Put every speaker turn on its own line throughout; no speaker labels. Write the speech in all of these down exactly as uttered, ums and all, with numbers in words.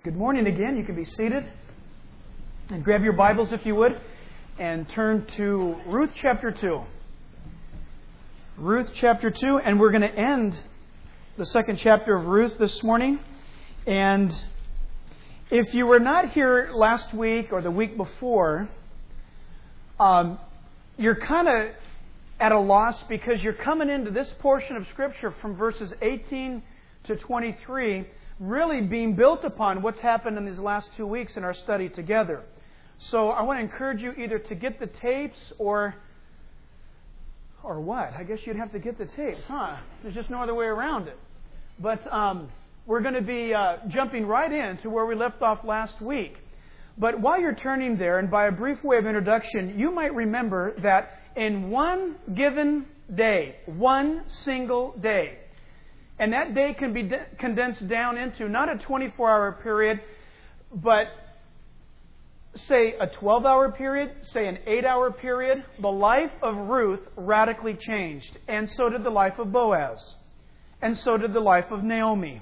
Good morning again. You can be seated. And grab your Bibles if you would and turn to Ruth chapter two. Ruth chapter two, and we're going to end the second chapter of Ruth this morning. And if you were not here last week or the week before, um, you're kind of at a loss because you're coming into this portion of Scripture from verses eighteen to twenty-three really being built upon what's happened in these last two weeks in our study together. So I want to encourage you either to get the tapes or or what? I guess you'd have to get the tapes, huh? There's just no other way around it. But um, we're going to be uh, jumping right in to where we left off last week. But while you're turning there, and by a brief way of introduction, you might remember that in one given day, one single day, and that day can be de- condensed down into not a twenty-four hour period, but say a twelve hour period, say an eight hour period. The life of Ruth radically changed. And so did the life of Boaz. And so did the life of Naomi.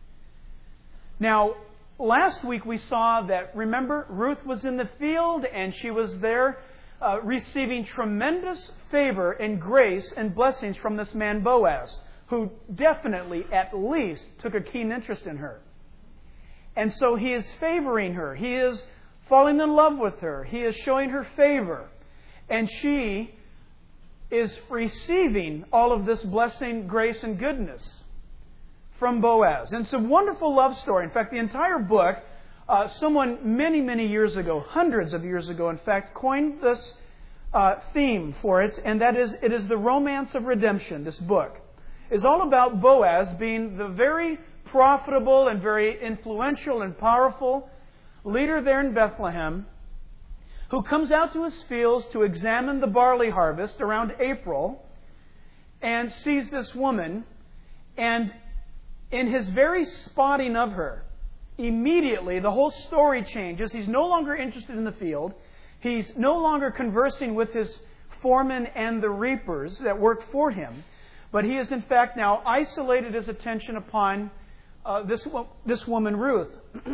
Now, last week we saw that, remember, Ruth was in the field and she was there uh, receiving tremendous favor and grace and blessings from this man Boaz, who definitely, at least, took a keen interest in her. And so he is favoring her. He is falling in love with her. He is showing her favor. And she is receiving all of this blessing, grace, and goodness from Boaz. And it's a wonderful love story. In fact, the entire book, uh, someone many, many years ago, hundreds of years ago, in fact, coined this uh, theme for it. And that is, it is the romance of redemption, this book. Is all about Boaz being the very profitable and very influential and powerful leader there in Bethlehem, who comes out to his fields to examine the barley harvest around April and sees this woman, and in his very spotting of her, immediately the whole story changes. He's no longer interested in the field. He's no longer conversing with his foreman and the reapers that work for him. But he has, in fact, now isolated his attention upon uh, this this woman, Ruth.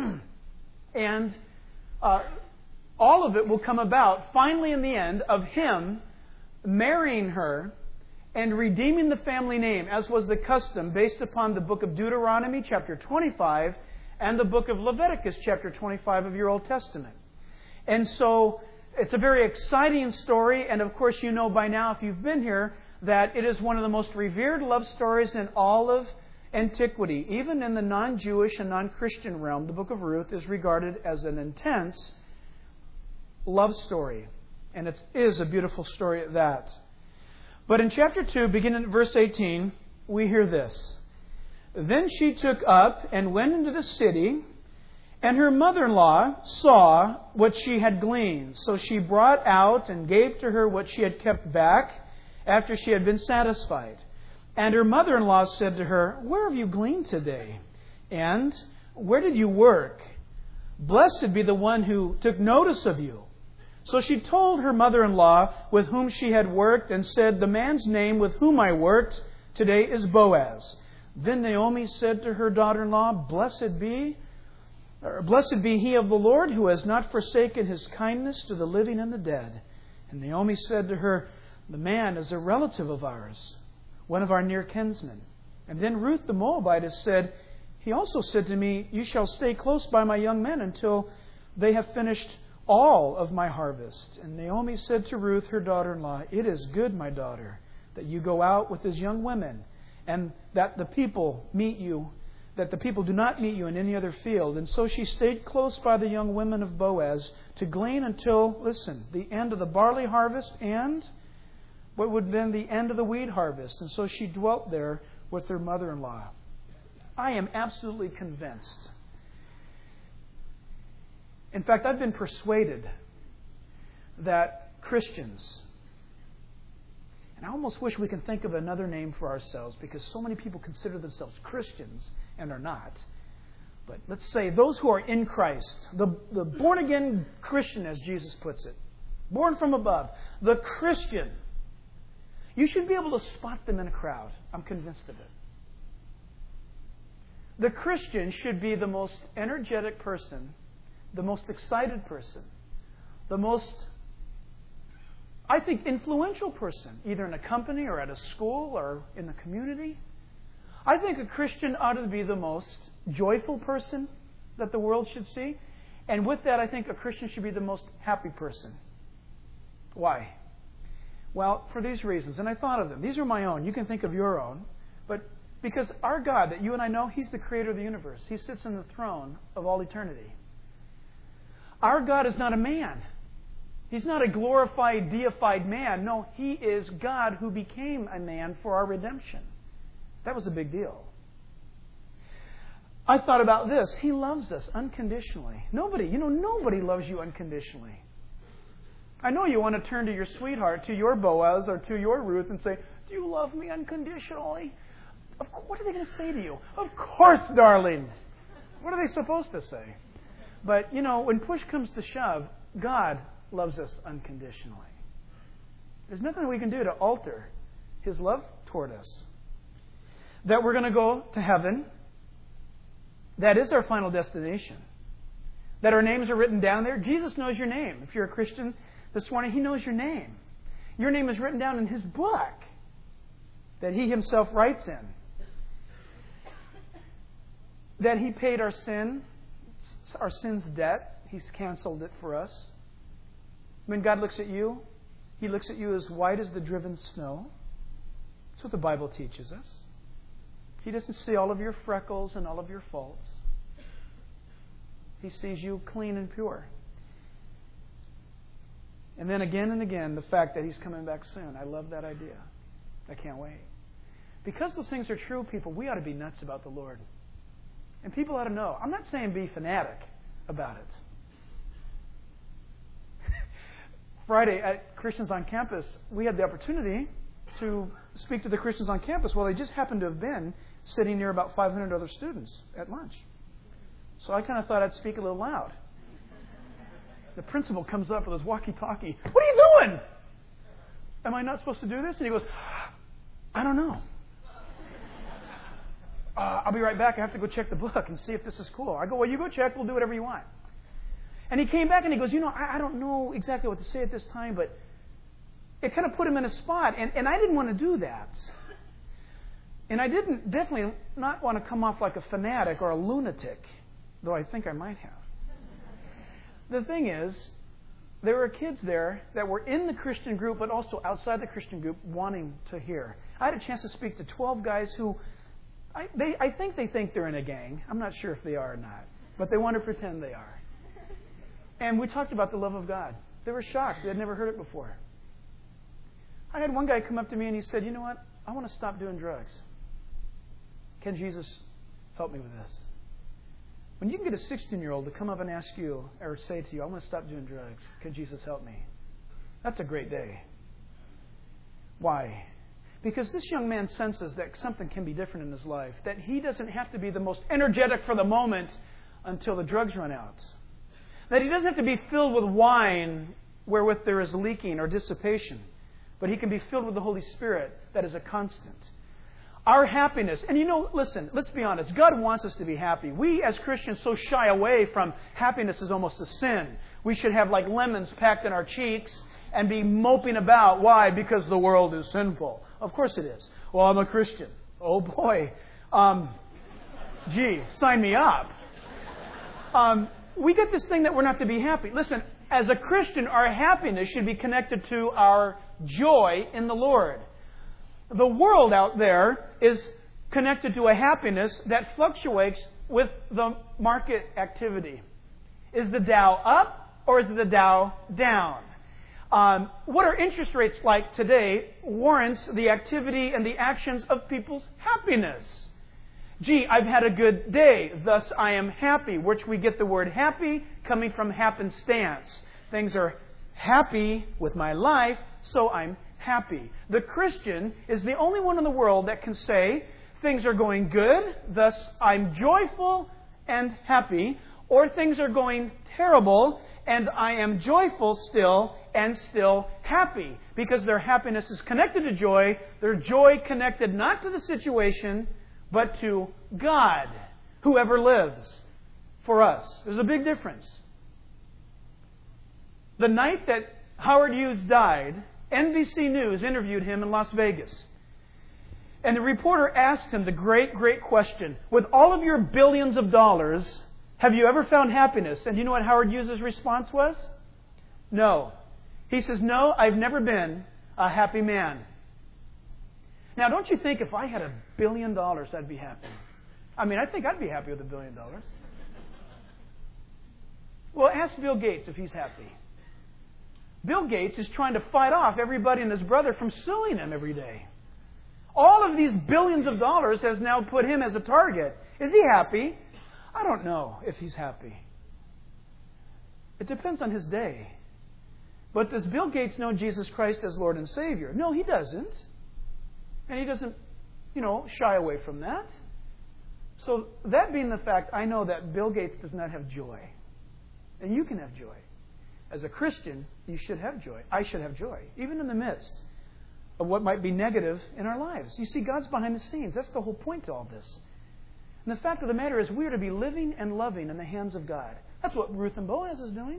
and uh, all of it will come about, finally in the end, of him marrying her and redeeming the family name, as was the custom, based upon the book of Deuteronomy, chapter twenty-five, and the book of Leviticus, chapter twenty-five of your Old Testament. And so it's a very exciting story, and of course you know by now, if you've been here, that it is one of the most revered love stories in all of antiquity. Even in the non-Jewish and non-Christian realm, the book of Ruth is regarded as an intense love story. And it is a beautiful story at that. But in chapter two, beginning at verse eighteen, we hear this. Then she took up and went into the city, and her mother-in-law saw what she had gleaned. So she brought out and gave to her what she had kept back, after she had been satisfied. And her mother-in-law said to her, "Where have you gleaned today? And where did you work? Blessed be the one who took notice of you." So she told her mother-in-law with whom she had worked, and said, "The man's name with whom I worked today is Boaz." Then Naomi said to her daughter-in-law, Blessed be, or Blessed be he of the Lord, who has not forsaken his kindness to the living and the dead. And Naomi said to her, "The man is a relative of ours, one of our near kinsmen." And then Ruth the Moabitess said, "He also said to me, you shall stay close by my young men until they have finished all of my harvest." And Naomi said to Ruth, her daughter-in-law, "It is good, my daughter, that you go out with his young women, and that the people meet you, that the people do not meet you in any other field." And so she stayed close by the young women of Boaz to glean until, listen, the end of the barley harvest and what would have been the end of the wheat harvest. And so she dwelt there with her mother-in-law. I am absolutely convinced. In fact, I've been persuaded that Christians, and I almost wish we can think of another name for ourselves, because so many people consider themselves Christians and are not. But let's say those who are in Christ, the, the born-again Christian, as Jesus puts it, born from above, the Christian, you should be able to spot them in a crowd. I'm convinced of it. The Christian should be the most energetic person, the most excited person, the most, I think, influential person, either in a company or at a school or in the community. I think a Christian ought to be the most joyful person that the world should see. And with that, I think a Christian should be the most happy person. Why? Well, for these reasons. And I thought of them. These are my own. You can think of your own. But because our God that you and I know, He's the creator of the universe. He sits on the throne of all eternity. Our God is not a man. He's not a glorified, deified man. No, He is God who became a man for our redemption. That was a big deal. I thought about this. He loves us unconditionally. Nobody, you know, nobody loves you unconditionally. I know you want to turn to your sweetheart, to your Boaz, or to your Ruth and say, do you love me unconditionally? Of course, what are they going to say to you? Of course, darling. What are they supposed to say? But, you know, when push comes to shove, God loves us unconditionally. There's nothing we can do to alter His love toward us. That we're going to go to heaven. That is our final destination. That our names are written down there. Jesus knows your name. If you're a Christian this morning, He knows your name. Your name is written down in His book that He Himself writes in. That He paid our sin, our sin's debt. He's canceled it for us. When God looks at you, He looks at you as white as the driven snow. That's what the Bible teaches us. He doesn't see all of your freckles and all of your faults. He sees you clean and pure. And then again and again, the fact that He's coming back soon. I love that idea. I can't wait. Because those things are true, people, we ought to be nuts about the Lord. And people ought to know. I'm not saying be fanatic about it. Friday at Christians on Campus, we had the opportunity to speak to the Christians on campus. Well, they just happened to have been sitting near about five hundred other students at lunch. So I kind of thought I'd speak a little loud. The principal comes up with his walkie-talkie. What are you doing? Am I not supposed to do this? And he goes, I don't know. Uh, I'll be right back. I have to go check the book and see if this is cool. I go, well, you go check. We'll do whatever you want. And he came back and he goes, you know, I, I don't know exactly what to say at this time, but it kind of put him in a spot. And, and I didn't want to do that. And I didn't definitely not want to come off like a fanatic or a lunatic, though I think I might have. The thing is, there were kids there that were in the Christian group, but also outside the Christian group, wanting to hear. I had a chance to speak to twelve guys who, I, they, I think they think they're in a gang. I'm not sure if they are or not, but they want to pretend they are. And we talked about the love of God. They were shocked. They had never heard it before. I had one guy come up to me and he said, you know what? I want to stop doing drugs. Can Jesus help me with this? When you can get a sixteen-year-old to come up and ask you or say to you, I want to stop doing drugs. Can Jesus help me? That's a great day. Why? Because this young man senses that something can be different in his life. That he doesn't have to be the most energetic for the moment until the drugs run out. That he doesn't have to be filled with wine wherewith there is leaking or dissipation. But he can be filled with the Holy Spirit that is a constant. Our happiness, and you know, listen, let's be honest. God wants us to be happy. We as Christians so shy away from happiness as almost a sin. We should have like lemons packed in our cheeks and be moping about. Why? Because the world is sinful. Of course it is. Well, I'm a Christian. Oh boy. Um, gee, sign me up. Um, we get this thing that we're not to be happy. Listen, as a Christian, our happiness should be connected to our joy in the Lord. The world out there is connected to a happiness that fluctuates with the market activity. Is the Dow up or is the Dow down? Um, what are interest rates like today warrants the activity and the actions of people's happiness. Gee, I've had a good day, thus I am happy, which we get the word happy coming from happenstance. Things are happy with my life, so I'm happy. The Christian is the only one in the world that can say things are going good, thus I'm joyful and happy, or things are going terrible and I am joyful still and still happy, because their happiness is connected to joy, their joy connected not to the situation but to God. whoever lives for us. There's a big difference. The night that Howard Hughes died, N B C News interviewed him in Las Vegas. And the reporter asked him the great, great question, with all of your billions of dollars, have you ever found happiness? And do you know what Howard Hughes' response was? No. He says, no, I've never been a happy man. Now, don't you think if I had a billion dollars, I'd be happy? I mean, I think I'd be happy with a billion dollars. Well, ask Bill Gates if he's happy. Bill Gates is trying to fight off everybody and his brother from suing him every day. All of these billions of dollars has now put him as a target. Is he happy? I don't know if he's happy. It depends on his day. But does Bill Gates know Jesus Christ as Lord and Savior? No, he doesn't. And he doesn't, you know, shy away from that. So that being the fact, I know that Bill Gates does not have joy. And you can have joy. As a Christian, you should have joy. I should have joy, even in the midst of what might be negative in our lives. You see, God's behind the scenes. That's the whole point to all this. And the fact of the matter is we are to be living and loving in the hands of God. That's what Ruth and Boaz is doing.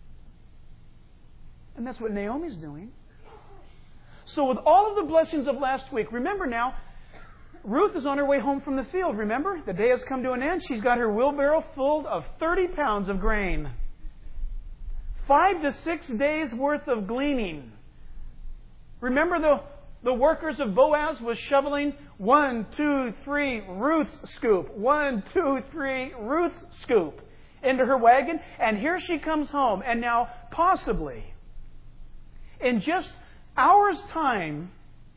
And that's what Naomi's doing. So with all of the blessings of last week, remember now, Ruth is on her way home from the field, remember? The day has come to an end. She's got her wheelbarrow full of thirty pounds of grain. Five to six days worth of gleaning. Remember the, the workers of Boaz was shoveling one, two, three, Ruth's scoop. One, two, three, Ruth's scoop into her wagon. And here she comes home. And now, possibly, in just hours' time,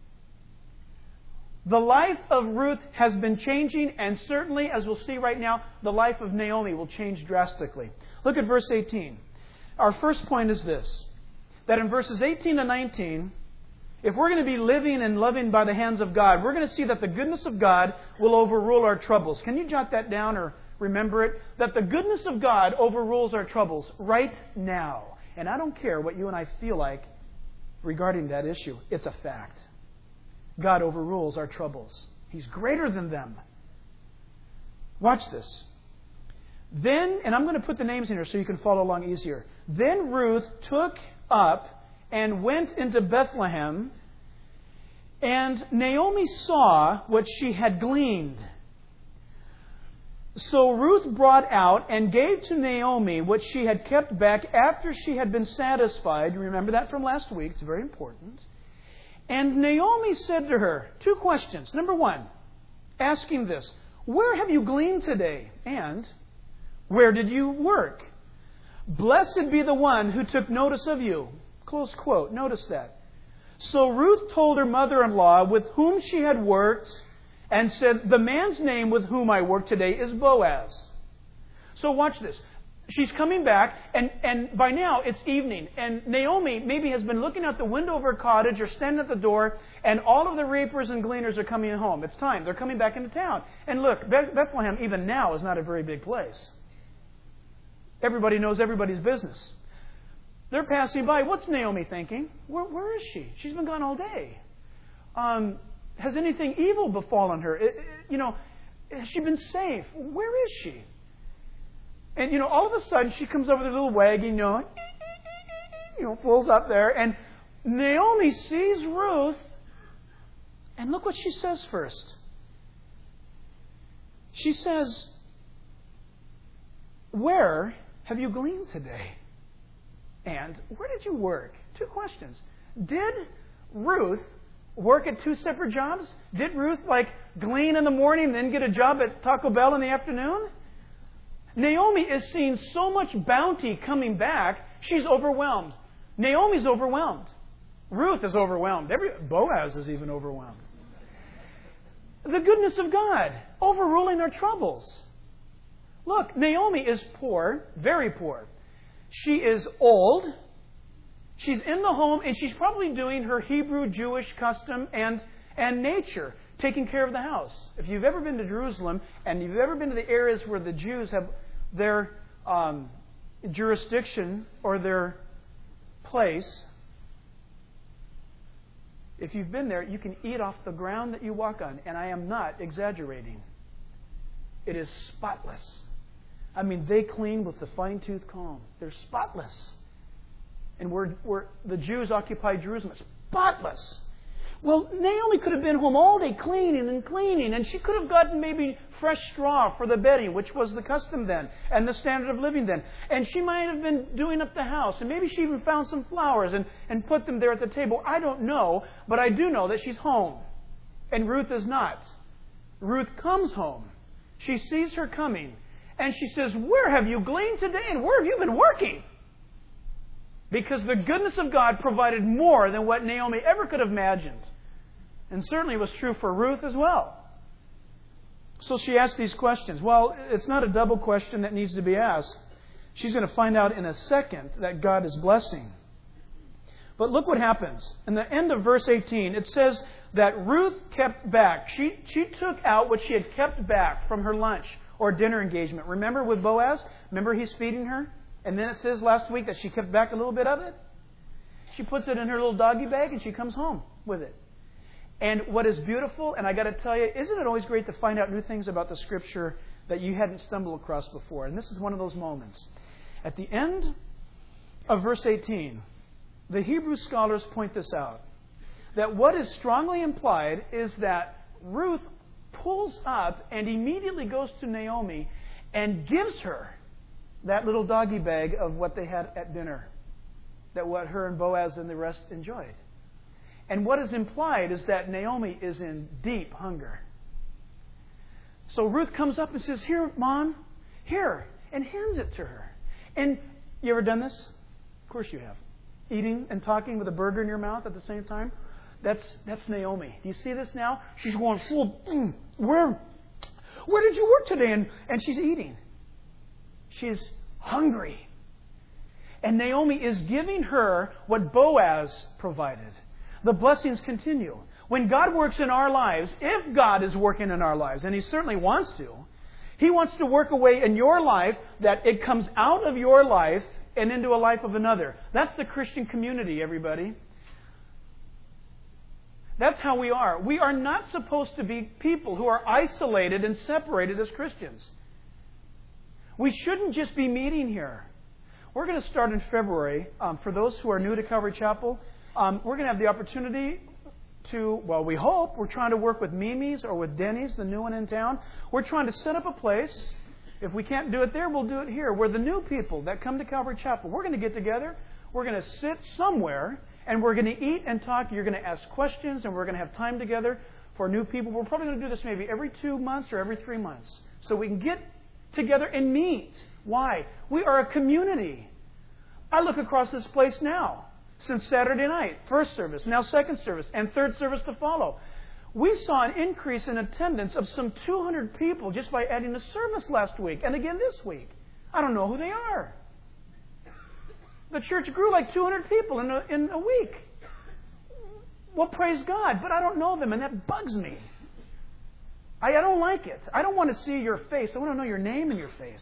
the life of Ruth has been changing. And certainly, as we'll see right now, the life of Naomi will change drastically. Look at verse eighteen. Our first point is this, that in verses eighteen to nineteen, if we're going to be living and loving by the hands of God, we're going to see that the goodness of God will overrule our troubles. Can you jot that down or remember it? That the goodness of God overrules our troubles right now. And I don't care what you and I feel like regarding that issue. It's a fact. God overrules our troubles. He's greater than them. Watch this. Then, and I'm going to put the names in here so you can follow along easier. Then Ruth took up and went into Bethlehem, and Naomi saw what she had gleaned. So Ruth brought out and gave to Naomi what she had kept back after she had been satisfied. You remember that from last week. It's very important. And Naomi said to her, two questions. Number one, asking this, where have you gleaned today? And where did you work? Blessed be the one who took notice of you. Close quote. Notice that. So Ruth told her mother-in-law with whom she had worked and said, the man's name with whom I work today is Boaz. So watch this. She's coming back, and, and by now it's evening. And Naomi maybe has been looking out the window of her cottage or standing at the door, and all of the reapers and gleaners are coming home. It's time. They're coming back into town. And look, Bethlehem even now is not a very big place. Everybody knows everybody's business. They're passing by. What's Naomi thinking? Where, where is she? She's been gone all day. Um, has anything evil befallen her? It, it, you know, has she been safe? Where is she? And, you know, all of a sudden she comes over the little wagon, you know, you know, pulls up there. And Naomi sees Ruth. And look what she says first. She says, where have you gleaned today? And where did you work? Two questions. Did Ruth work at two separate jobs? Did Ruth, like, glean in the morning and then get a job at Taco Bell in the afternoon? Naomi is seeing so much bounty coming back, she's overwhelmed. Naomi's overwhelmed. Ruth is overwhelmed. Every, Boaz is even overwhelmed. The goodness of God overruling our troubles. Look, Naomi is poor, very poor. She is old. She's in the home, and she's probably doing her Hebrew Jewish custom and, and nature, taking care of the house. If you've ever been to Jerusalem, and you've ever been to the areas where the Jews have their um, jurisdiction or their place, if you've been there, you can eat off the ground that you walk on, and I am not exaggerating. It is spotless. I mean, they clean with the fine-tooth comb. They're spotless. And we're, we're, the Jews occupy Jerusalem. Spotless. Well, Naomi could have been home all day cleaning and cleaning, and she could have gotten maybe fresh straw for the bedding, which was the custom then, and the standard of living then. And she might have been doing up the house, and maybe she even found some flowers and, and put them there at the table. I don't know, but I do know that she's home. And Ruth is not. Ruth comes home. She sees her coming, and she says, "Where have you gleaned today, and where have you been working?" Because the goodness of God provided more than what Naomi ever could have imagined. And certainly it was true for Ruth as well. So she asked these questions. Well, it's not a double question that needs to be asked. She's going to find out in a second that God is blessing. But look what happens. In the end of verse eighteen, it says that Ruth kept back. She, she took out what she had kept back from her lunch or dinner engagement. Remember with Boaz? Remember he's feeding her? And then it says last week that she kept back a little bit of it. She puts it in her little doggy bag and she comes home with it. And what is beautiful, and I got to tell you, isn't it always great to find out new things about the Scripture that you hadn't stumbled across before? And this is one of those moments. At the end of verse eighteen, the Hebrew scholars point this out. That what is strongly implied is that Ruth pulls up and immediately goes to Naomi and gives her that little doggy bag of what they had at dinner. That what her and Boaz and the rest enjoyed. And what is implied is that Naomi is in deep hunger. So Ruth comes up and says, "Here, Mom, here," and hands it to her. And you ever done this? Of course you have. Eating and talking with a burger in your mouth at the same time? That's that's Naomi. Do you see this now? She's going full, mm, where, where did you work today? And, and she's eating. She's hungry. And Naomi is giving her what Boaz provided. The blessings continue. When God works in our lives, if God is working in our lives, and He certainly wants to, He wants to work a way in your life that it comes out of your life and into a life of another. That's the Christian community, everybody. That's how we are. We are not supposed to be people who are isolated and separated as Christians. We shouldn't just be meeting here. We're going to start in February. Um, for those who are new to Calvary Chapel, um, we're going to have the opportunity to, well, we hope, we're trying to work with Mimi's or with Denny's, the new one in town. We're trying to set up a place. If we can't do it there, we'll do it here. Where the new people that come to Calvary Chapel, we're going to get together. We're going to sit somewhere, and we're going to eat and talk. You're going to ask questions, and we're going to have time together for new people. We're probably going to do this maybe every two months or every three months. So we can get together and meet. Why? We are a community. I look across this place now. Since Saturday night, first service, now second service, and third service to follow. We saw an increase in attendance of some two hundred people just by adding a service last week and again this week. I don't know who they are. The church grew like two hundred people in a, in a week. Well, praise God, but I don't know them, and that bugs me. I, I don't like it. I don't want to see your face. I want to know your name and your face.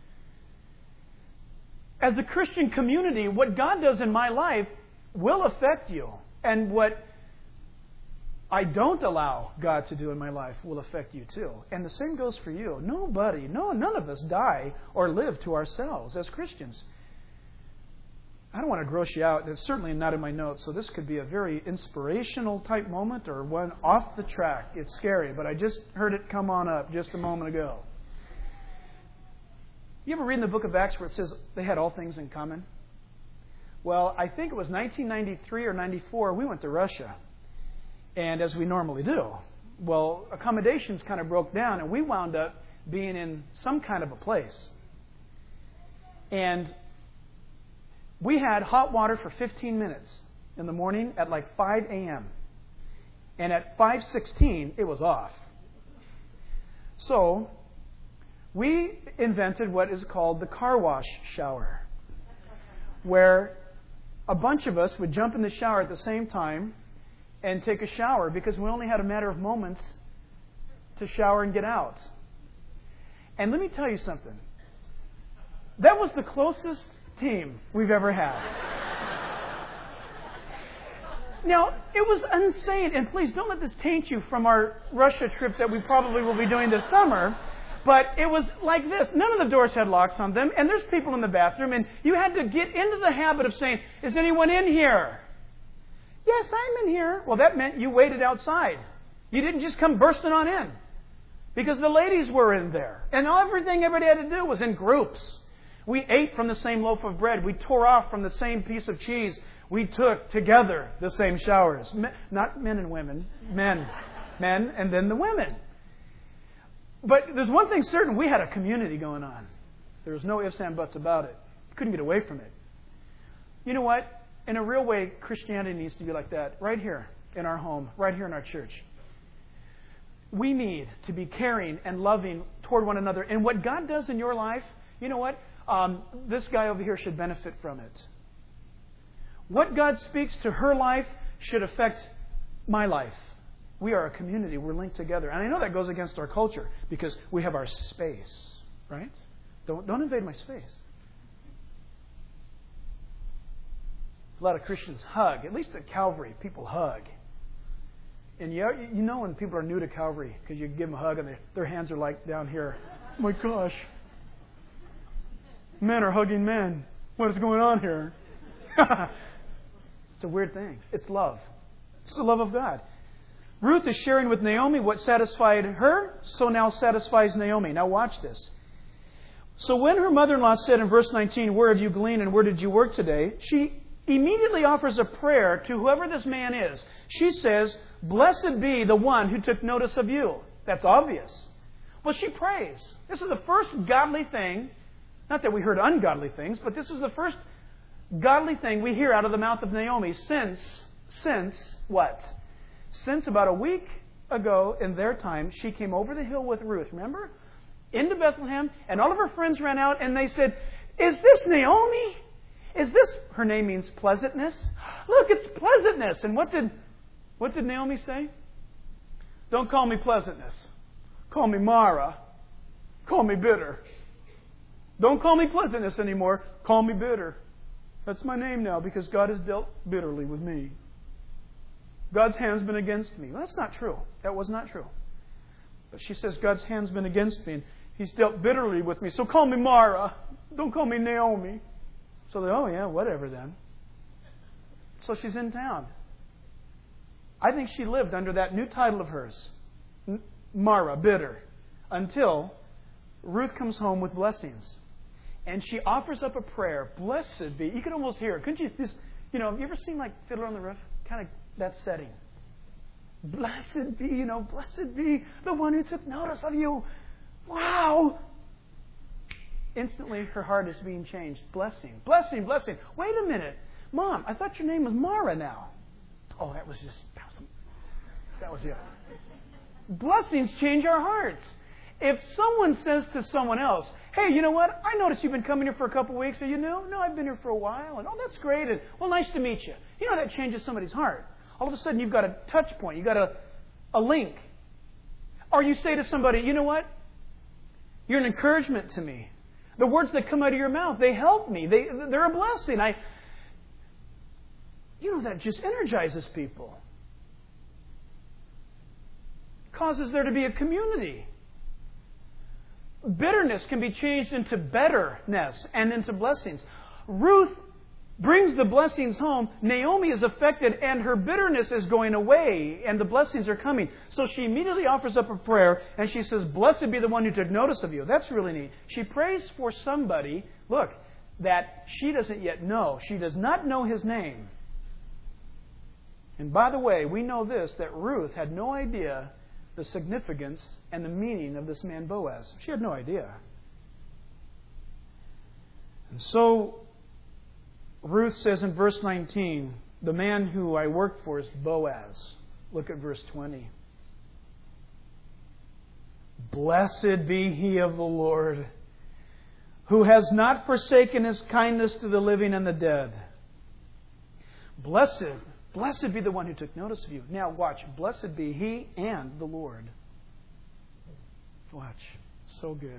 As a Christian community, what God does in my life will affect you. And what I don't allow God to do in my life will affect you too. And the same goes for you. Nobody, no, none of us die or live to ourselves as Christians. I don't want to gross you out. It's certainly not in my notes. So this could be a very inspirational type moment or one off the track. It's scary, but I just heard it come on up just a moment ago. You ever read in the book of Acts where it says they had all things in common? Well, I think it was nineteen ninety-three or ninety-four, we went to Russia. And as we normally do. Well, accommodations kind of broke down, and we wound up being in some kind of a place. And we had hot water for fifteen minutes in the morning at like five a.m. And at five sixteen, it was off. So we invented what is called the car wash shower, where a bunch of us would jump in the shower at the same time and take a shower because we only had a matter of moments to shower and get out. And let me tell you something. That was the closest team we've ever had. Now, it was insane, and please don't let this taint you from our Russia trip that we probably will be doing this summer. But it was like this. None of the doors had locks on them, and there's people in the bathroom, and you had to get into the habit of saying, is anyone in here? Yes, I'm in here. Well, that meant you waited outside. You didn't just come bursting on in. Because the ladies were in there. And everything everybody had to do was in groups. We ate from the same loaf of bread. We tore off from the same piece of cheese. We took together the same showers. Men, not men and women. Men. Men and then the women. But there's one thing certain. We had a community going on. There was no ifs and buts about it. Couldn't get away from it. You know what? In a real way, Christianity needs to be like that. Right here in our home. Right here in our church. We need to be caring and loving toward one another. And what God does in your life, you know what? Um, this guy over here should benefit from it. What God speaks to her life should affect my life. We are a community. We're linked together. And I know that goes against our culture because we have our space, right? Don't, don't invade my space. A lot of Christians hug. At least at Calvary, people hug. And you, you know when people are new to Calvary because you give them a hug and they, their hands are like down here. Oh my gosh. Men are hugging men. What is going on here? It's a weird thing. It's love. It's the love of God. Ruth is sharing with Naomi what satisfied her, so now satisfies Naomi. Now watch this. So when her mother-in-law said in verse nineteen, where have you gleaned and where did you work today? She immediately offers a prayer to whoever this man is. She says, blessed be the one who took notice of you. That's obvious. Well, she prays. This is the first godly thing. Not that we heard ungodly things, but this is the first godly thing we hear out of the mouth of Naomi since, since what? Since about a week ago in their time, she came over the hill with Ruth, remember? Into Bethlehem, and all of her friends ran out and they said, is this Naomi? Is this, her name means pleasantness? Look, it's pleasantness. And what did, what did Naomi say? Don't call me pleasantness. Call me Mara. Call me bitter. Don't call me pleasantness anymore. Call me bitter. That's my name now because God has dealt bitterly with me. God's hand's been against me. Well, that's not true. That was not true. But she says God's hand's been against me and He's dealt bitterly with me. So call me Mara. Don't call me Naomi. So they, oh yeah, whatever then. So she's in town. I think she lived under that new title of hers, Mara, bitter, until Ruth comes home with blessings. And she offers up a prayer. Blessed be. You can almost hear it. Couldn't you just, you know, have you ever seen like Fiddler on the Roof? Kind of that setting. Blessed be, you know, blessed be the one who took notice of you. Wow. Instantly, her heart is being changed. Blessing, blessing, blessing. Wait a minute. Mom, I thought your name was Mara now. Oh, that was just, that was, that was it. Blessings change our hearts. If someone says to someone else, hey, you know what? I noticed you've been coming here for a couple of weeks. Are you new? No, I've been here for a while. And oh, that's great. And well, nice to meet you. You know, that changes somebody's heart. All of a sudden, you've got a touch point. You've got a, a link. Or you say to somebody, you know what? You're an encouragement to me. The words that come out of your mouth, they help me. They, they're a blessing. I, you know, that just energizes people. Causes there to be a community. Bitterness can be changed into betterness and into blessings. Ruth brings the blessings home. Naomi is affected and her bitterness is going away and the blessings are coming. So she immediately offers up a prayer and she says, blessed be the one who took notice of you. That's really neat. She prays for somebody, look, that she doesn't yet know. She does not know his name. And by the way, we know this, that Ruth had no idea the significance and the meaning of this man Boaz. She had no idea. And so Ruth says in verse nineteen, the man who I worked for is Boaz. Look at verse twenty. Blessed be he of the Lord, who has not forsaken his kindness to the living and the dead. Blessed, blessed be the one who took notice of you. Now watch, blessed be he and the Lord. Watch, so good.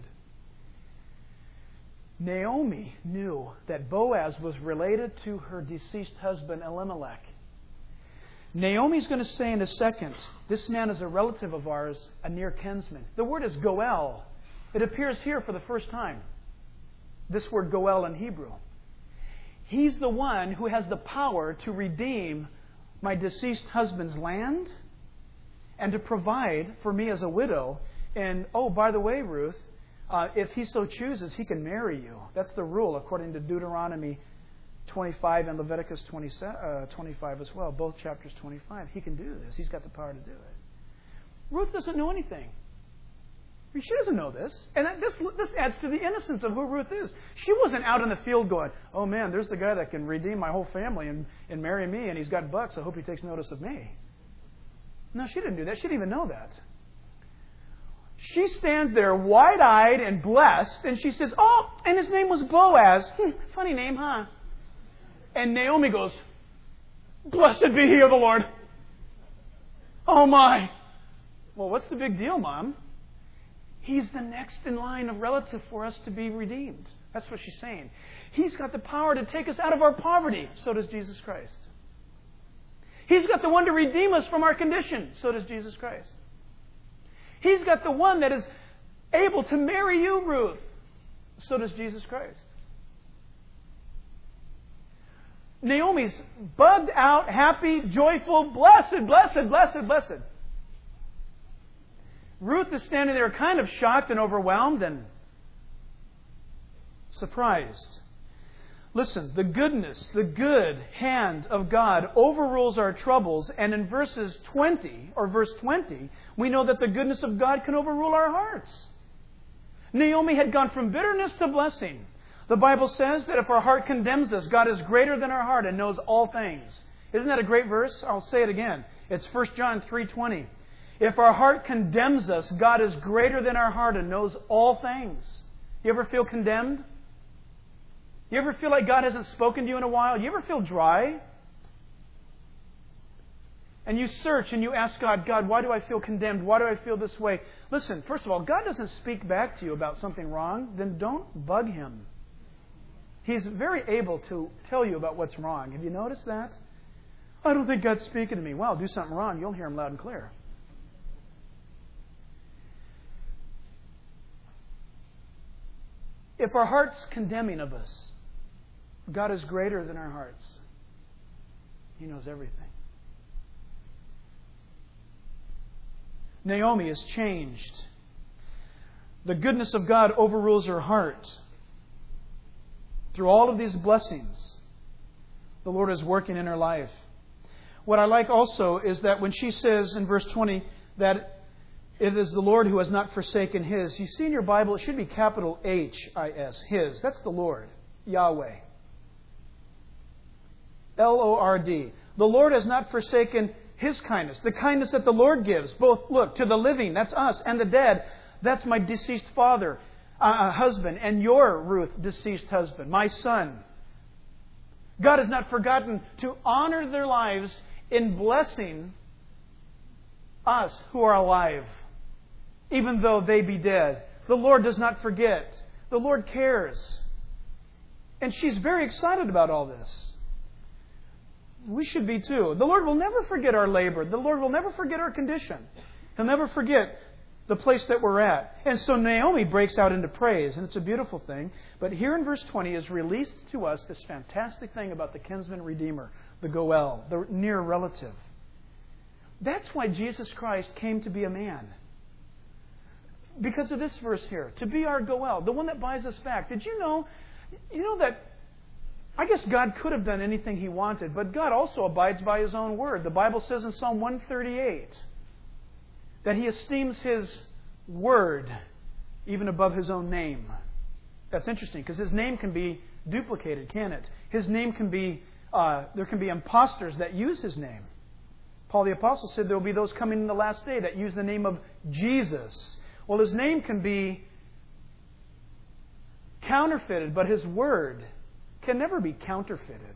Naomi knew that Boaz was related to her deceased husband Elimelech. Naomi's going to say in a second, this man is a relative of ours, a near kinsman. The word is goel. It appears here for the first time. This word goel in Hebrew. He's the one who has the power to redeem my deceased husband's land and to provide for me as a widow. And, oh, by the way, Ruth, uh, if he so chooses, he can marry you. That's the rule according to Deuteronomy twenty-five and Leviticus twenty-five as well. Both chapters twenty-five. He can do this. He's got the power to do it. Ruth doesn't know anything. She doesn't know this. And this this adds to the innocence of who Ruth is. She wasn't out in the field going, oh man, there's the guy that can redeem my whole family and, and marry me, and he's got bucks. I hope he takes notice of me. No, she didn't do that. She didn't even know that. She stands there wide-eyed and blessed, and she says, oh, and his name was Boaz. Hmm, funny name, huh? And Naomi goes, blessed be he of the Lord. Oh my. Well, what's the big deal, Mom? He's the next in line of relative for us to be redeemed. That's what she's saying. He's got the power to take us out of our poverty. So does Jesus Christ. He's got the one to redeem us from our condition. So does Jesus Christ. He's got the one that is able to marry you, Ruth. So does Jesus Christ. Naomi's bugged out, happy, joyful, blessed, blessed, blessed, blessed. Ruth is standing there kind of shocked and overwhelmed and surprised. Listen, the goodness, the good hand of God overrules our troubles. And in verses twenty, or verse twenty, we know that the goodness of God can overrule our hearts. Naomi had gone from bitterness to blessing. The Bible says that if our heart condemns us, God is greater than our heart and knows all things. Isn't that a great verse? I'll say it again. It's First John three twenty. If our heart condemns us, God is greater than our heart and knows all things. You ever feel condemned? You ever feel like God hasn't spoken to you in a while? You ever feel dry? And you search and you ask God, God, why do I feel condemned? Why do I feel this way? Listen, first of all, God doesn't speak back to you about something wrong. Then don't bug Him. He's very able to tell you about what's wrong. Have you noticed that? I don't think God's speaking to me. Well, do something wrong. You'll hear Him loud and clear. If our heart's condemning of us, God is greater than our hearts. He knows everything. Naomi is changed. The goodness of God overrules her heart. Through all of these blessings, the Lord is working in her life. What I like also is that when she says in verse twenty that it is the Lord who has not forsaken His. You see in your Bible, it should be capital H I S, His. That's the Lord, Yahweh. L O R D. The Lord has not forsaken His kindness, the kindness that the Lord gives, both, look, to the living, that's us, and the dead, that's my deceased father, uh, husband, and your, Ruth, deceased husband, my son. God has not forgotten to honor their lives in blessing us who are alive, even though they be dead. The Lord does not forget. The Lord cares. And she's very excited about all this. We should be too. The Lord will never forget our labor. The Lord will never forget our condition. He'll never forget the place that we're at. And so Naomi breaks out into praise, and it's a beautiful thing. But here in verse twenty is released to us this fantastic thing about the kinsman redeemer, the Goel, the near relative. That's why Jesus Christ came to be a man. Because of this verse here, to be our Goel, the one that buys us back. Did you know, you know that, I guess God could have done anything He wanted, but God also abides by His own word. The Bible says in Psalm one thirty-eight that He esteems His word even above His own name. That's interesting, because His name can be duplicated, can it? His name can be, uh, there can be imposters that use His name. Paul the Apostle said there will be those coming in the last day that use the name of Jesus. Well, His name can be counterfeited, but His word can never be counterfeited.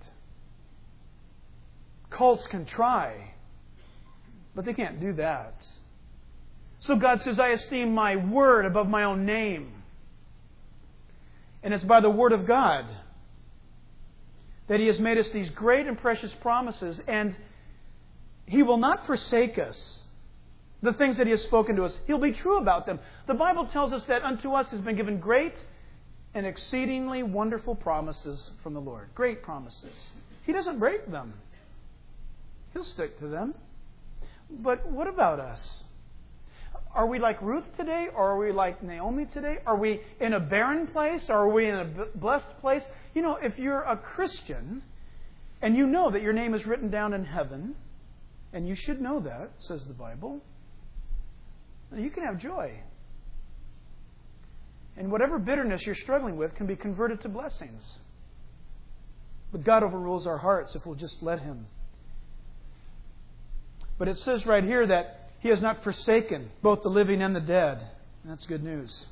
Cults can try, but they can't do that. So God says, I esteem my word above my own name. And it's by the word of God that He has made us these great and precious promises, and He will not forsake us the things that He has spoken to us. He'll be true about them. The Bible tells us that unto us has been given great and exceedingly wonderful promises from the Lord. Great promises. He doesn't break them. He'll stick to them. But what about us? Are we like Ruth today, or are we like Naomi today? Are we in a barren place, or are we in a blessed place? You know, if you're a Christian, and you know that your name is written down in heaven, and you should know that, says the Bible, you can have joy. And whatever bitterness you're struggling with can be converted to blessings. But God overrules our hearts if we'll just let Him. But it says right here that He has not forsaken both the living and the dead. That's good news.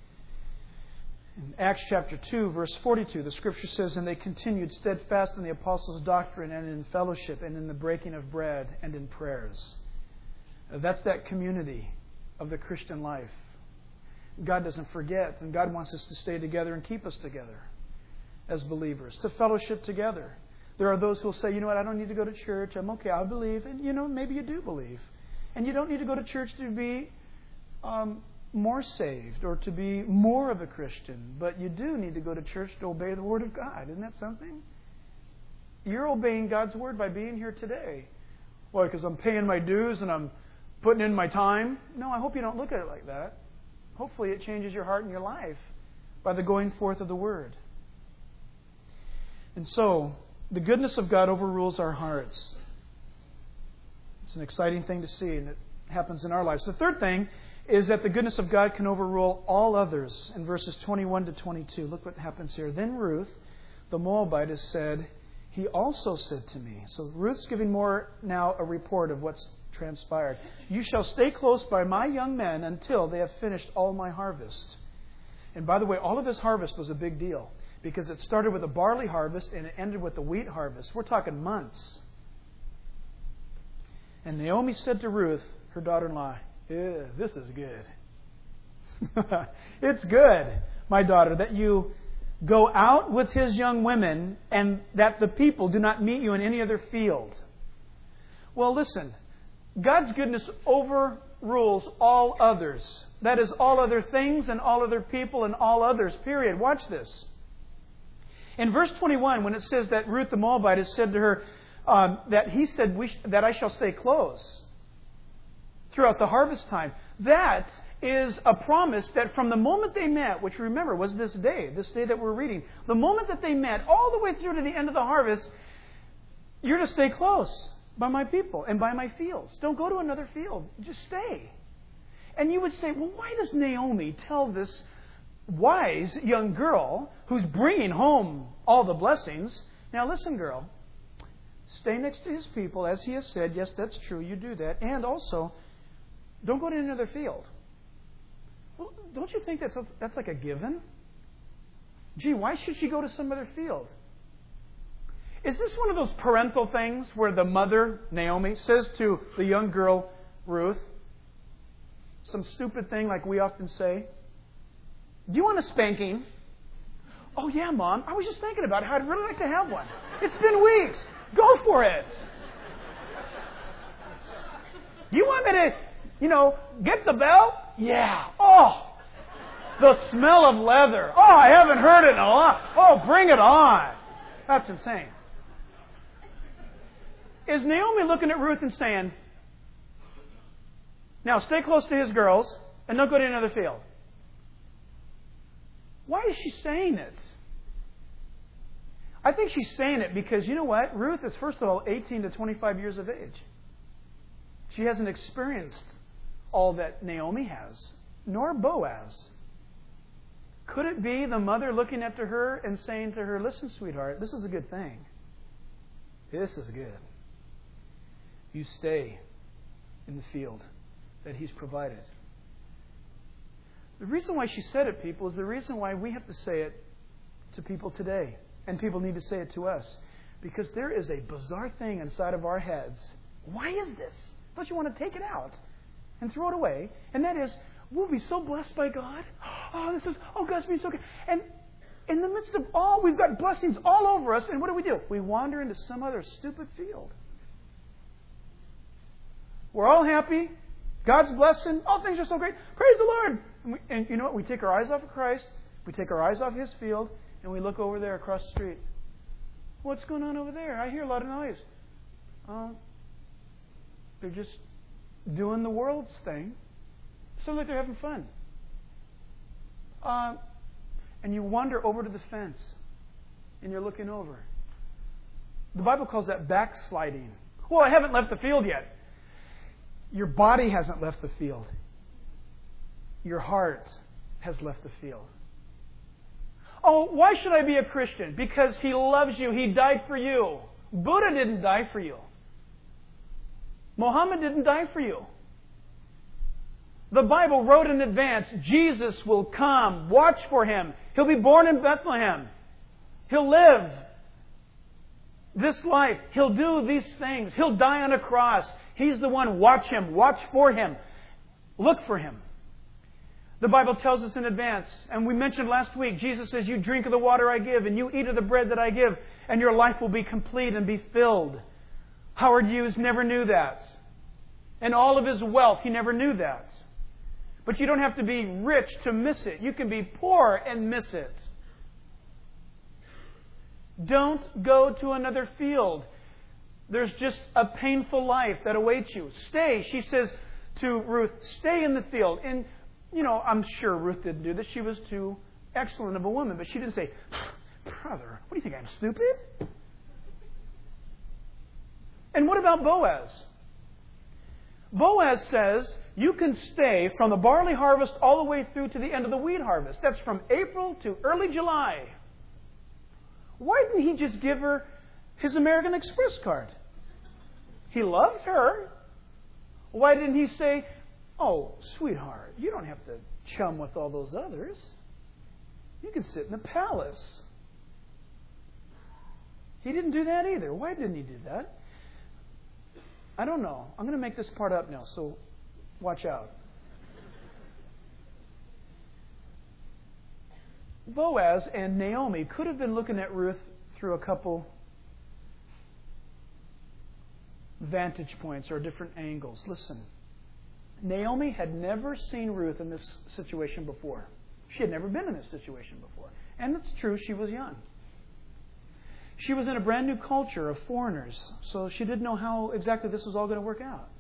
In Acts chapter two, verse forty-two, the Scripture says, "And they continued steadfast in the apostles' doctrine and in fellowship and in the breaking of bread and in prayers." That's that community of the Christian life. God doesn't forget, and God wants us to stay together and keep us together as believers, to fellowship together. There are those who will say, you know what, I don't need to go to church. I'm okay, I believe. And, you know, maybe you do believe. And you don't need to go to church to be um, more saved or to be more of a Christian. But you do need to go to church to obey the Word of God. Isn't that something? You're obeying God's Word by being here today. Why? Because I'm paying my dues and I'm putting in my time? No, I hope you don't look at it like that. Hopefully it changes your heart and your life by the going forth of the Word. And so, the goodness of God overrules our hearts. It's an exciting thing to see, and it happens in our lives. The third thing is that the goodness of God can overrule all others. In verses twenty-one to twenty-two, look what happens here. Then Ruth, the Moabitess, said, "He also said to me." So Ruth's giving more now a report of what's transpired. "You shall stay close by my young men until they have finished all my harvest." And by the way, all of this harvest was a big deal, because it started with a barley harvest and it ended with the wheat harvest. We're talking months. And Naomi said to Ruth, her daughter-in-law, "Yeah, this is good." It's good, my daughter, that you go out with his young women and that the people do not meet you in any other field. Well, listen, God's goodness overrules all others. That is, all other things and all other people and all others, period. Watch this. In verse twenty-one, when it says that Ruth the Moabitess said to her, um, that he said we sh- that I shall stay close throughout the harvest time, that is a promise that from the moment they met, which remember was this day, this day that we're reading, the moment that they met, all the way through to the end of the harvest, you're to stay close by my people and by my fields. Don't go to another field. Just stay. And you would say, well, why does Naomi tell this wise young girl who's bringing home all the blessings? Now listen, girl. Stay next to his people, as he has said. Yes, that's true. You do that. And also, don't go to another field. Well, don't you think that's a, that's like a given? Gee, why should she go to some other field? Is this one of those parental things where the mother, Naomi, says to the young girl, Ruth, some stupid thing like we often say? Do you want a spanking? Oh, yeah, Mom. I was just thinking about how I'd really like to have one. It's been weeks. Go for it. Do you want me to, you know, get the belt? Yeah. Oh, the smell of leather. Oh, I haven't heard it in a lot. Oh, bring it on. That's insane. Is Naomi looking at Ruth and saying, now stay close to his girls and don't go to another field? Why is she saying it? I think she's saying it because, you know what? Ruth is, first of all, eighteen to twenty-five years of age. She hasn't experienced all that Naomi has, nor Boaz. Could it be the mother looking up to her and saying to her, listen, sweetheart, this is a good thing. This is good. You stay in the field that He's provided. The reason why she said it, people, is the reason why we have to say it to people today. And people need to say it to us. Because there is a bizarre thing inside of our heads. Why is this? Don't you want to take it out and throw it away? And that is, we'll be so blessed by God. Oh, this is, oh, God's being so good. And in the midst of all, we've got blessings all over us. And what do we do? We wander into some other stupid field. We're all happy. God's blessing. All things are so great. Praise the Lord. And, we, and you know what? We take our eyes off of Christ. We take our eyes off His field. And we look over there across the street. What's going on over there? I hear a lot of noise. Oh, they're just doing the world's thing. So like they're having fun. Uh, and you wander over to the fence. And you're looking over. The Bible calls that backsliding. Well, I haven't left the field yet. Your body hasn't left the field. Your heart has left the field. Oh, why should I be a Christian? Because He loves you. He died for you. Buddha didn't die for you. Muhammad didn't die for you. The Bible wrote in advance, Jesus will come. Watch for Him. He'll be born in Bethlehem. He'll live this life. He'll do these things. He'll die on a cross. He's the one. Watch Him. Watch for Him. Look for Him. The Bible tells us in advance, and we mentioned last week, Jesus says, you drink of the water I give, and you eat of the bread that I give, and your life will be complete and be filled. Howard Hughes never knew that. In all of his wealth, he never knew that. But you don't have to be rich to miss it. You can be poor and miss it. Don't go to another field. There's just a painful life that awaits you. Stay, she says to Ruth, stay in the field. And, you know, I'm sure Ruth didn't do this. She was too excellent of a woman. But she didn't say, brother, what do you think, I'm stupid? And what about Boaz? Boaz says, you can stay from the barley harvest all the way through to the end of the wheat harvest. That's from April to early July. Why didn't he just give her his American Express card? He loved her. Why didn't he say, oh, sweetheart, you don't have to chum with all those others. You can sit in the palace. He didn't do that either. Why didn't he do that? I don't know. I'm going to make this part up now, so watch out. Boaz and Naomi could have been looking at Ruth through a couple vantage points or different angles. Listen, Naomi had never seen Ruth in this situation before. She had never been in this situation before. And it's true, she was young. She was in a brand new culture of foreigners, so she didn't know how exactly this was all going to work out.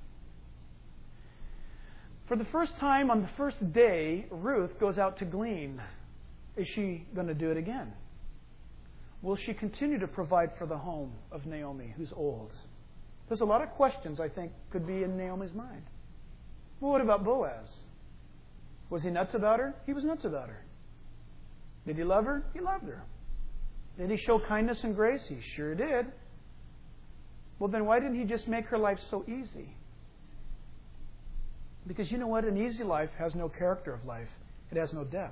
For the first time on the first day, Ruth goes out to glean. Is she going to do it again? Will she continue to provide for the home of Naomi, who's old? There's a lot of questions, I think, could be in Naomi's mind. Well, what about Boaz? Was he nuts about her? He was nuts about her. Did he love her? He loved her. Did he show kindness and grace? He sure did. Well, then why didn't he just make her life so easy? Because you know what? An easy life has no character of life. It has no depth.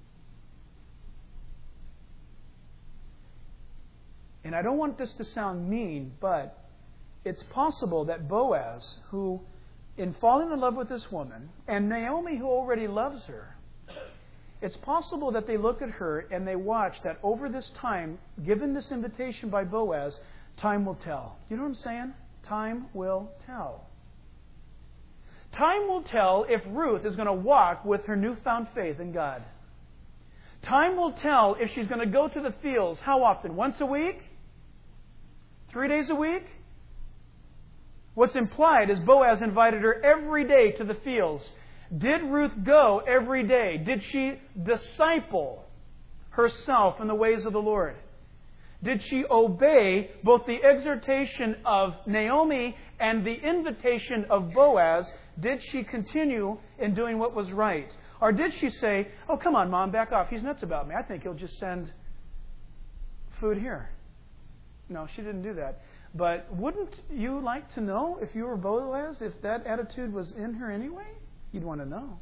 And I don't want this to sound mean, but it's possible that Boaz, who, in falling in love with this woman, and Naomi, who already loves her, it's possible that they look at her and they watch that over this time, given this invitation by Boaz, time will tell. You know what I'm saying? Time will tell. Time will tell if Ruth is going to walk with her newfound faith in God. Time will tell if she's going to go to the fields. How often? Once a week? Three days a week? What's implied is Boaz invited her every day to the fields. Did Ruth go every day? Did she disciple herself in the ways of the Lord? Did she obey both the exhortation of Naomi and the invitation of Boaz? Did she continue in doing what was right? Or did she say, oh, come on, Mom, back off. He's nuts about me. I think he'll just send food here. No, she didn't do that. But wouldn't you like to know, if you were Boaz, if that attitude was in her anyway? You'd want to know.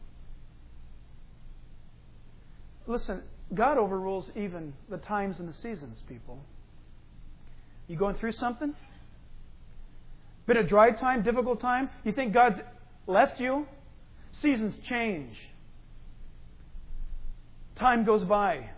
Listen, God overrules even the times and the seasons, people. You going through something? Been a dry time, difficult time? You think God's left you? Seasons change. Time goes by.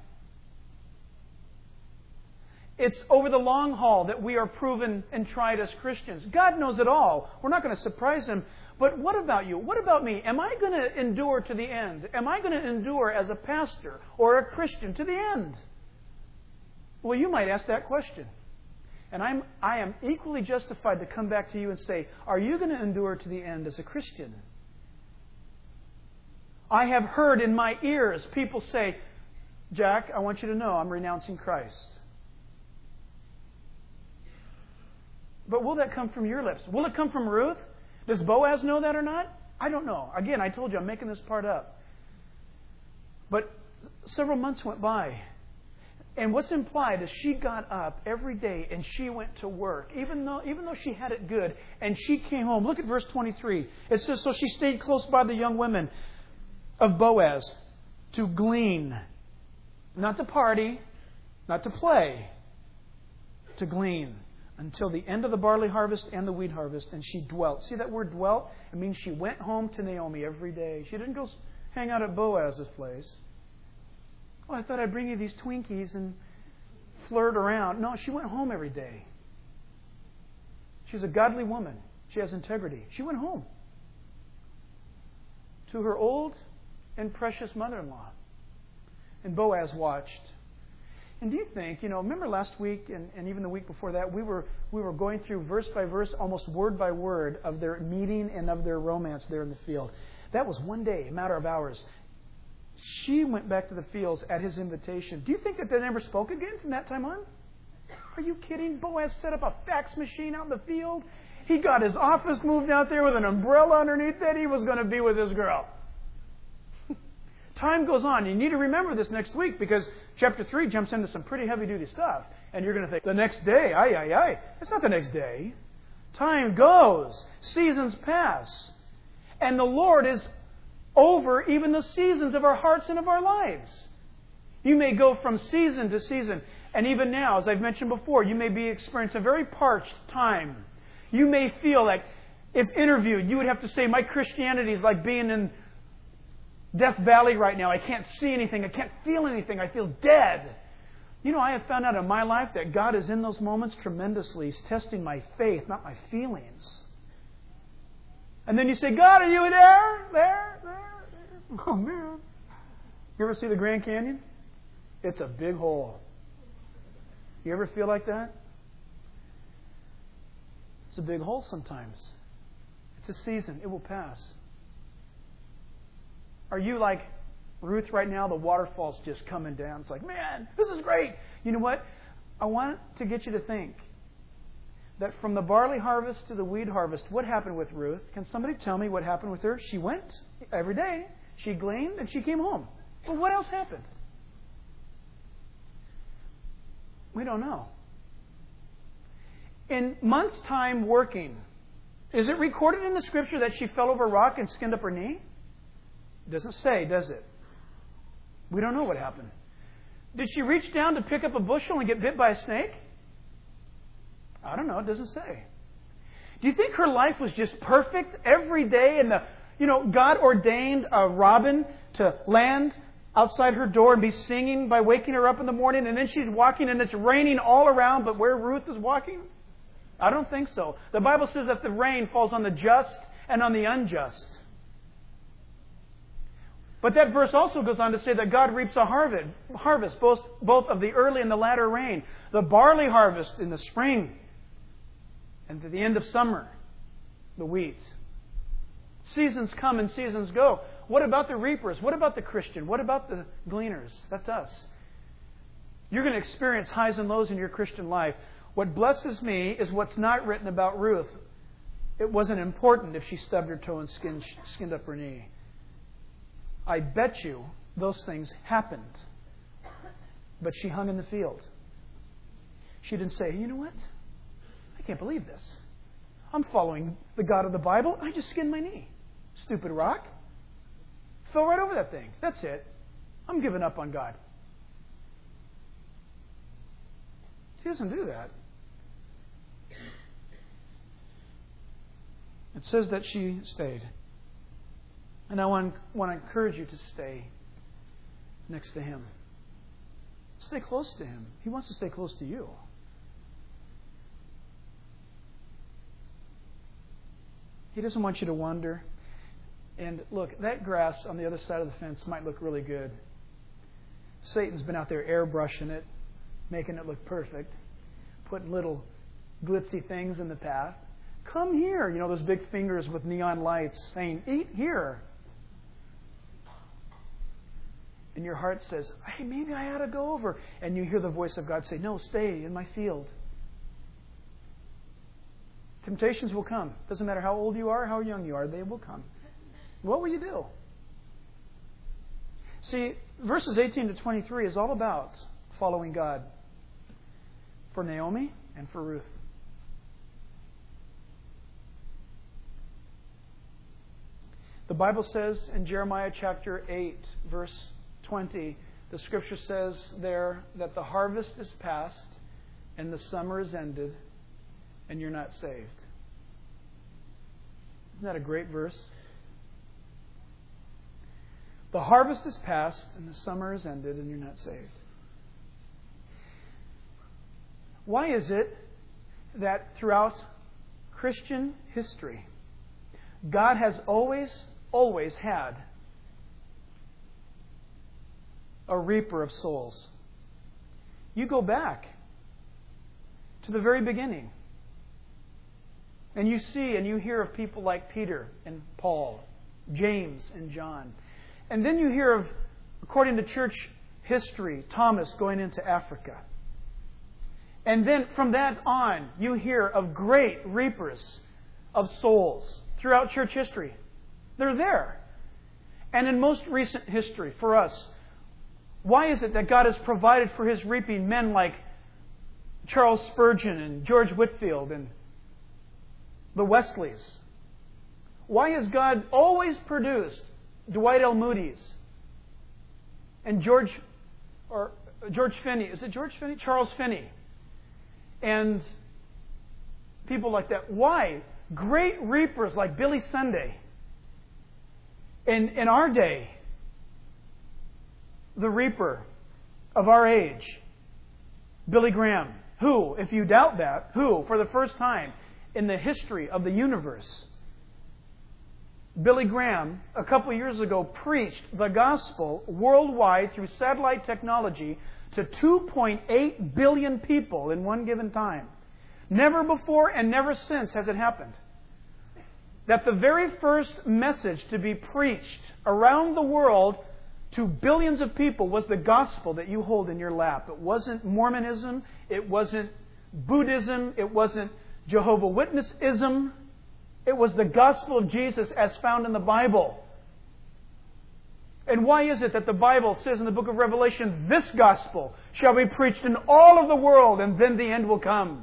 It's over the long haul that we are proven and tried as Christians. God knows it all. We're not going to surprise Him. But what about you? What about me? Am I going to endure to the end? Am I going to endure as a pastor or a Christian to the end? Well, you might ask that question. And I'm, I am equally justified to come back to you and say, are you going to endure to the end as a Christian? I have heard in my ears people say, Jack, I want you to know I'm renouncing Christ. But will that come from your lips? Will it come from Ruth? Does Boaz know that or not? I don't know. Again, I told you I'm making this part up. But several months went by. And what's implied is she got up every day and she went to work, even though even though she had it good. And she came home. Look at verse twenty-three. It says, so she stayed close by the young women of Boaz to glean. Not to party, not to play, to glean. Until the end of the barley harvest and the wheat harvest, and she dwelt. See that word dwelt? It means she went home to Naomi every day. She didn't go hang out at Boaz's place. Oh, I thought I'd bring you these Twinkies and flirt around. No, she went home every day. She's a godly woman. She has integrity. She went home to her old and precious mother-in-law. And Boaz watched. And do you think, you know, remember last week and, and even the week before that, we were we were going through verse by verse, almost word by word, of their meeting and of their romance there in the field. That was one day, a matter of hours. She went back to the fields at his invitation. Do you think that they never spoke again from that time on? Are you kidding? Boaz set up a fax machine out in the field. He got his office moved out there with an umbrella underneath it. He was going to be with his girl. Time goes on. You need to remember this next week because chapter three jumps into some pretty heavy-duty stuff. And you're going to think, the next day, aye, aye, aye. It's not the next day. Time goes. Seasons pass. And the Lord is over even the seasons of our hearts and of our lives. You may go from season to season. And even now, as I've mentioned before, you may be experiencing a very parched time. You may feel like, if interviewed, you would have to say, my Christianity is like being in Death Valley right now. I can't see anything. I can't feel anything. I feel dead. You know, I have found out in my life that God is in those moments tremendously. He's testing my faith, not my feelings. And then you say, God, are you there? There? There? There? Oh, man. You ever see the Grand Canyon? It's a big hole. You ever feel like that? It's a big hole sometimes. It's a season. It will pass. Are you like Ruth right now? The waterfall's just coming down. It's like, man, this is great. You know what? I want to get you to think that from the barley harvest to the wheat harvest, what happened with Ruth? Can somebody tell me what happened with her? She went every day. She gleaned and she came home. But what else happened? We don't know. In months' time working, is it recorded in the Scripture that she fell over a rock and skinned up her knee? It doesn't say, does it? We don't know what happened. Did she reach down to pick up a bushel and get bit by a snake? I don't know. It doesn't say. Do you think her life was just perfect every day and the, you know, God ordained a robin to land outside her door and be singing by waking her up in the morning, and then she's walking and it's raining all around but where Ruth is walking? I don't think so. The Bible says that the rain falls on the just and on the unjust. But that verse also goes on to say that God reaps a harvest, harvest both, both of the early and the latter rain. The barley harvest in the spring and at the end of summer, the wheat. Seasons come and seasons go. What about the reapers? What about the Christian? What about the gleaners? That's us. You're going to experience highs and lows in your Christian life. What blesses me is what's not written about Ruth. It wasn't important if she stubbed her toe and skinned, skinned up her knee. I bet you those things happened. But she hung in the field. She didn't say, you know what? I can't believe this. I'm following the God of the Bible. I just skinned my knee. Stupid rock. Fell right over that thing. That's it. I'm giving up on God. She doesn't do that. It says that she stayed. And I want, want to encourage you to stay next to Him. Stay close to Him. He wants to stay close to you. He doesn't want you to wander. And look, that grass on the other side of the fence might look really good. Satan's been out there airbrushing it, making it look perfect, putting little glitzy things in the path. Come here. You know, those big fingers with neon lights saying, eat here. And your heart says, hey, maybe I ought to go over. And you hear the voice of God say, no, stay in my field. Temptations will come. Doesn't matter how old you are, how young you are, they will come. What will you do? See, verses eighteen to twenty-three is all about following God for Naomi and for Ruth. The Bible says in Jeremiah chapter eight, verse twenty, the Scripture says there that the harvest is past and the summer is ended and you're not saved. Isn't that a great verse? The harvest is past and the summer is ended and you're not saved. Why is it that throughout Christian history, God has always, always had a reaper of souls? You go back to the very beginning, and you see and you hear of people like Peter and Paul, James and John. And then you hear of, according to church history, Thomas going into Africa. And then from that on, you hear of great reapers of souls throughout church history. They're there. And in most recent history, for us, why is it that God has provided for His reaping men like Charles Spurgeon and George Whitefield and the Wesleys? Why has God always produced Dwight L. Moody's and George or George Finney? Is it George Finney? Charles Finney. And people like that. Why? Great reapers like Billy Sunday. In, in our day, the reaper of our age, Billy Graham, who, if you doubt that, who, for the first time in the history of the universe, Billy Graham, a couple of years ago, preached the gospel worldwide through satellite technology to two point eight billion people in one given time. Never before and never since has it happened. That the very first message to be preached around the world to billions of people was the gospel that you hold in your lap. It wasn't Mormonism. It wasn't Buddhism. It wasn't Jehovah's Witnessism. It was the gospel of Jesus as found in the Bible. And why is it that the Bible says in the book of Revelation, this gospel shall be preached in all of the world and then the end will come?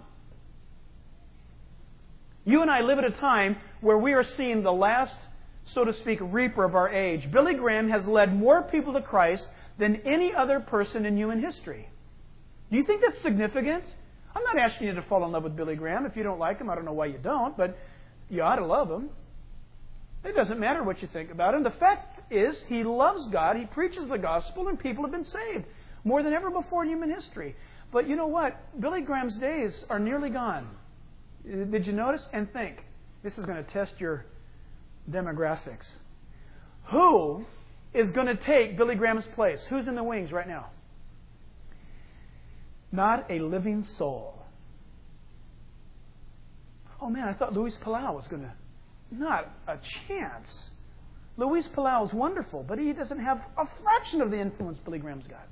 You and I live at a time where we are seeing the last, so to speak, reaper of our age. Billy Graham has led more people to Christ than any other person in human history. Do you think that's significant? I'm not asking you to fall in love with Billy Graham. If you don't like him, I don't know why you don't, but you ought to love him. It doesn't matter what you think about him. The fact is, he loves God, he preaches the gospel, and people have been saved more than ever before in human history. But you know what? Billy Graham's days are nearly gone. Did you notice? And think. This is going to test your demographics. Who is going to take Billy Graham's place? Who's in the wings right now? Not a living soul. Oh man, I thought Luis Palau was going to. Not a chance. Luis Palau is wonderful, but he doesn't have a fraction of the influence Billy Graham's got.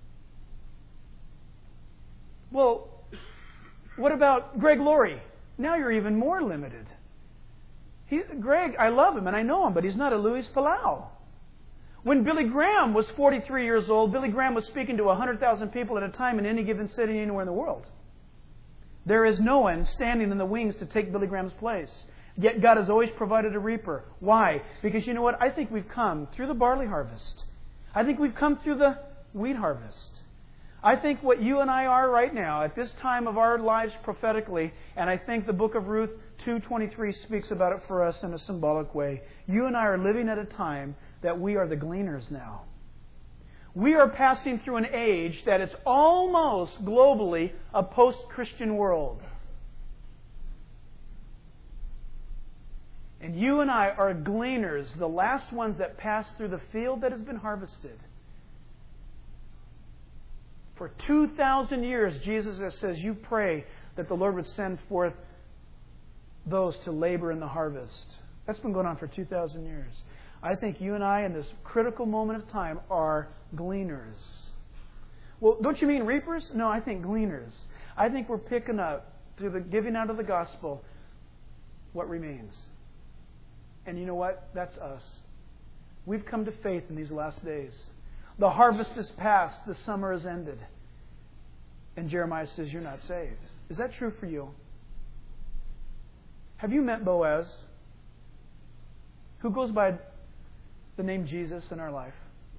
Well, what about Greg Laurie? Now you're even more limited. He, Greg, I love him and I know him, but he's not a Luis Palau. When Billy Graham was forty-three years old, Billy Graham was speaking to one hundred thousand people at a time in any given city anywhere in the world. There is no one standing in the wings to take Billy Graham's place. Yet God has always provided a reaper. Why? Because you know what? I think we've come through the barley harvest. I think we've come through the wheat harvest. I think what you and I are right now at this time of our lives prophetically, and I think the book of Ruth two twenty-three speaks about it for us in a symbolic way. You and I are living at a time that we are the gleaners now. We are passing through an age that is almost globally a post-Christian world. And you and I are gleaners, the last ones that pass through the field that has been harvested. For two thousand years, Jesus says, you pray that the Lord would send forth those to labor in the harvest. That's been going on for two thousand years. I think you and I, in this critical moment of time, are gleaners. Well, don't you mean reapers? No, I think gleaners. I think we're picking up, through the giving out of the gospel, what remains. And you know what? That's us. We've come to faith in these last days. The harvest is past. The summer has ended. And Jeremiah says, you're not saved. Is that true for you? Have you met Boaz, who goes by the name Jesus in our life?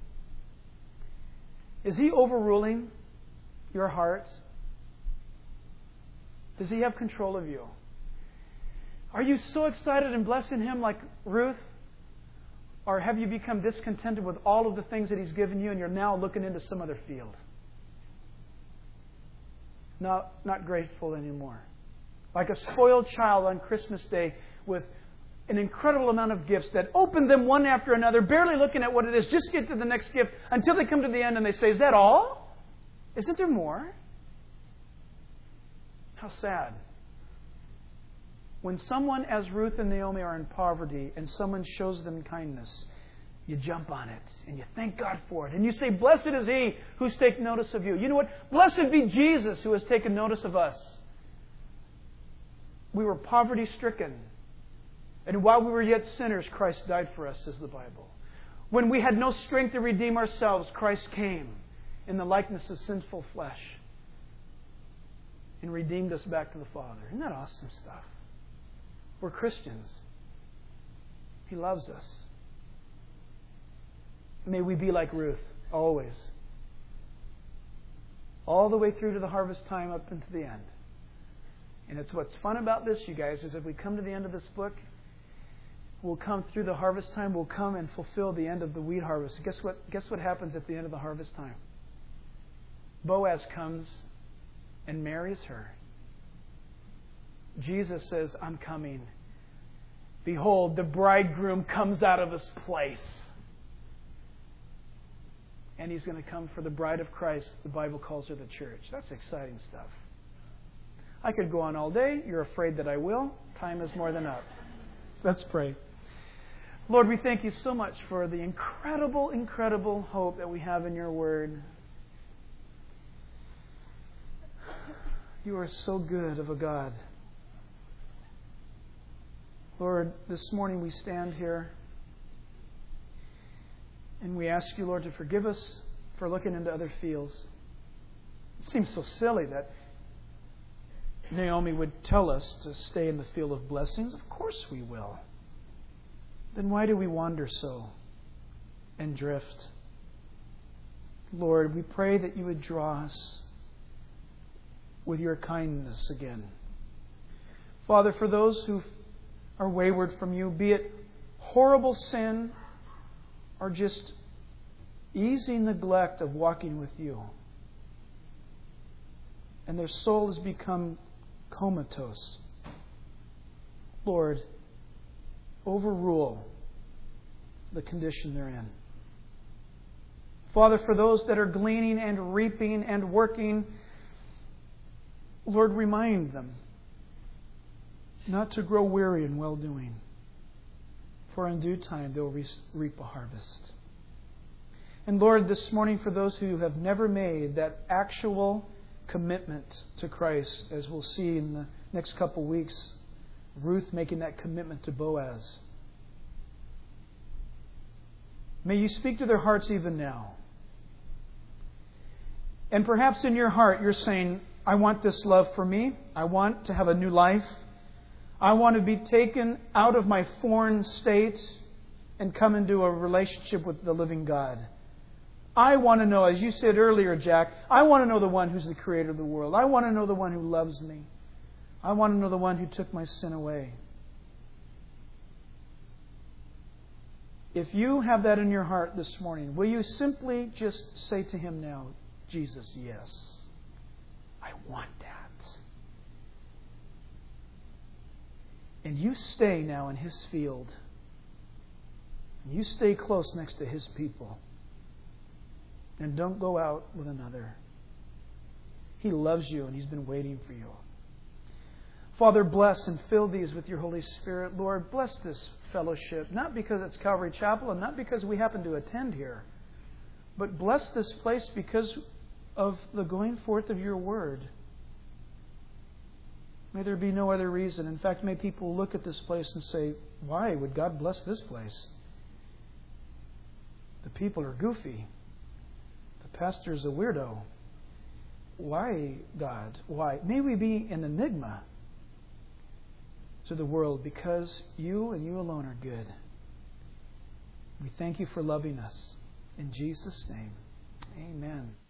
Is he overruling your heart? Does he have control of you? Are you so excited and blessing him like Ruth? Or have you become discontented with all of the things that he's given you and you're now looking into some other field? Not, not grateful anymore. Like a spoiled child on Christmas Day with an incredible amount of gifts that open them one after another, barely looking at what it is, just get to the next gift until they come to the end and they say, is that all? Isn't there more? How sad. When someone as Ruth and Naomi are in poverty and someone shows them kindness, you jump on it and you thank God for it. And you say, blessed is He who's taken notice of you. You know what? Blessed be Jesus who has taken notice of us. We were poverty stricken. And while we were yet sinners, Christ died for us, says the Bible. When we had no strength to redeem ourselves, Christ came in the likeness of sinful flesh and redeemed us back to the Father. Isn't that awesome stuff? We're Christians. He loves us. May we be like Ruth, always. All the way through to the harvest time up into the end. And it's what's fun about this, you guys, is if we come to the end of this book, we'll come through the harvest time, we'll come and fulfill the end of the wheat harvest. Guess what, guess what happens at the end of the harvest time? Boaz comes and marries her. Jesus says, I'm coming. Behold, the bridegroom comes out of his place. And he's going to come for the bride of Christ. The Bible calls her the church. That's exciting stuff. I could go on all day. You're afraid that I will. Time is more than up. Let's pray. Lord, we thank you so much for the incredible, incredible hope that we have in your word. You are so good of a God. Lord, this morning we stand here and we ask you, Lord, to forgive us for looking into other fields. It seems so silly that Naomi would tell us to stay in the field of blessings. Of course we will. Then why do we wander so and drift? Lord, we pray that you would draw us with your kindness again. Father, for those who are wayward from you, be it horrible sin or just easy neglect of walking with you, and their soul has become comatose, Lord, overrule the condition they're in. Father, for those that are gleaning and reaping and working, Lord, remind them not to grow weary in well-doing, for in due time they'll reap a harvest. And Lord, this morning for those who have never made that actual commitment to Christ, as we'll see in the next couple weeks, Ruth making that commitment to Boaz. May you speak to their hearts even now. And perhaps in your heart you're saying, I want this love for me. I want to have a new life. I want to be taken out of my foreign state and come into a relationship with the living God. I want to know, as you said earlier, Jack, I want to know the one who's the creator of the world. I want to know the one who loves me. I want to know the one who took my sin away. If you have that in your heart this morning, will you simply just say to Him now, Jesus, yes, I want that. And you stay now in His field. You stay close next to His people. And don't go out with another. He loves you and He's been waiting for you. Father, bless and fill these with your Holy Spirit. Lord, bless this fellowship, not because it's Calvary Chapel and not because we happen to attend here, but bless this place because of the going forth of your word. May there be no other reason. In fact, may people look at this place and say, why would God bless this place? The people are goofy. The pastor's a weirdo. Why, God? Why? May we be an enigma to the world because you and you alone are good. We thank you for loving us. In Jesus' name, amen.